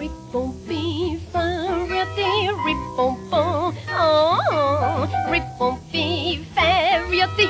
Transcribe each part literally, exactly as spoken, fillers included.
Ripompi, ferriati, ripompon, oh, ripompi, ferriati.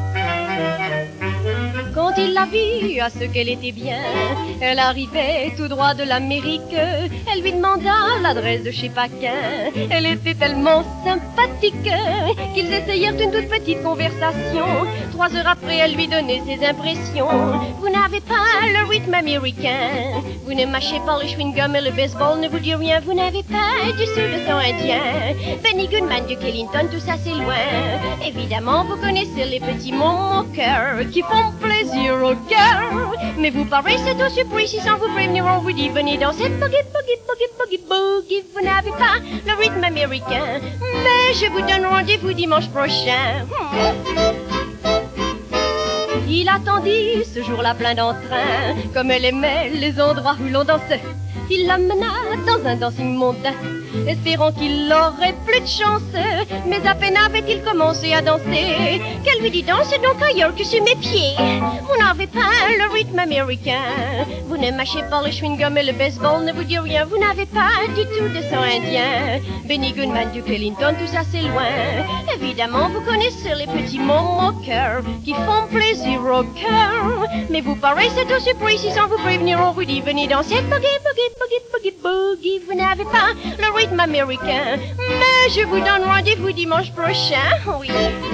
Quand il l'a vue, à ce qu'elle était bien, elle arrivait tout droit de l'Amérique. Elle lui demanda l'adresse de chez Paquin. Elle était tellement sympathique qu'ils essayèrent une toute petite conversation. Trois heures après, elle lui donnait ses impressions. Vous n'avez pas le rythme américain. Vous ne mâchez pas le chewing-gum et le baseball ne vous dit rien. Vous n'avez pas du sud de sang indien. Benny Goodman, Duke Ellington, tout ça c'est loin. Évidemment, vous connaissez les petits mots moqueurs qui font plaisir au cœur. Mais vous paraissez tout surpris si sans vous prévenir on vous dit venez danser boogie, boogie, boogie, boogie, boogie. Vous n'avez pas le rythme américain, mais je vous donne rendez-vous dimanche prochain. Il attendit ce jour-là plein d'entrain, comme elle aimait les endroits où l'on dansait. Il l'amena dans un dancing mondain, espérant qu'il aurait plus de chance. Mais à peine avait-il commencé à danser qu'elle lui dit dansez donc ailleurs que sur mes pieds. Vous n'avez pas le rythme américain. Vous ne mâchez pas le chewing-gum et le baseball ne vous dit rien. Vous n'avez pas du tout de sang indien. Benny Goodman, Duke Ellington, tout ça c'est loin. Évidemment vous connaissez les petits mots moqueurs qui font plaisir au cœur. Mais vous paraissez tout surpris si sans vous prévenir on vous dit venez danser boogie, boogie, boogie, boogie, boogie. Vous n'avez pas le rythme américain, mais je vous donne rendez-vous dimanche prochain, oui.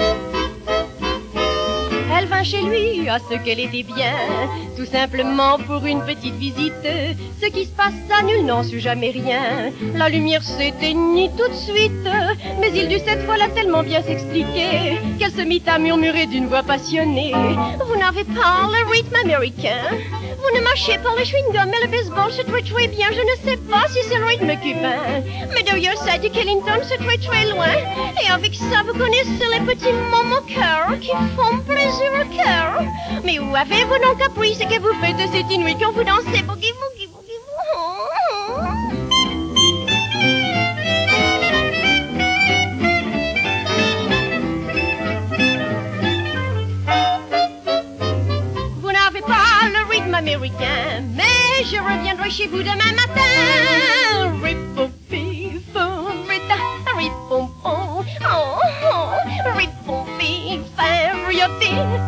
Elle vint chez lui, à ce qu'elle était bien, tout simplement pour une petite visite. Ce qui se passa, nul n'en sut jamais rien. La lumière s'éteignit tout de suite, mais il dut cette fois-là tellement bien s'expliquer qu'elle se mit à murmurer d'une voix passionnée. Vous n'avez pas le rythme américain. Vous ne mâchez pas le chewing-gum et le baseball, c'est très très bien. Je ne sais pas si c'est le rythme cubain, mais d'ailleurs ça dit qu'Ellington c'est très très loin. Et avec ça vous connaissez les petits mots moqueurs qui font plaisir au cœur. Mais où avez-vous donc appris ce que vous faites de cette nuit quand vous dansez boogie boogie boogie boogie? Vous n'avez pas le rythme américain, mais je reviendrai chez vous demain matin. Ripompi, forrita, ripompon, oh, oh, ripompi, ferrioti.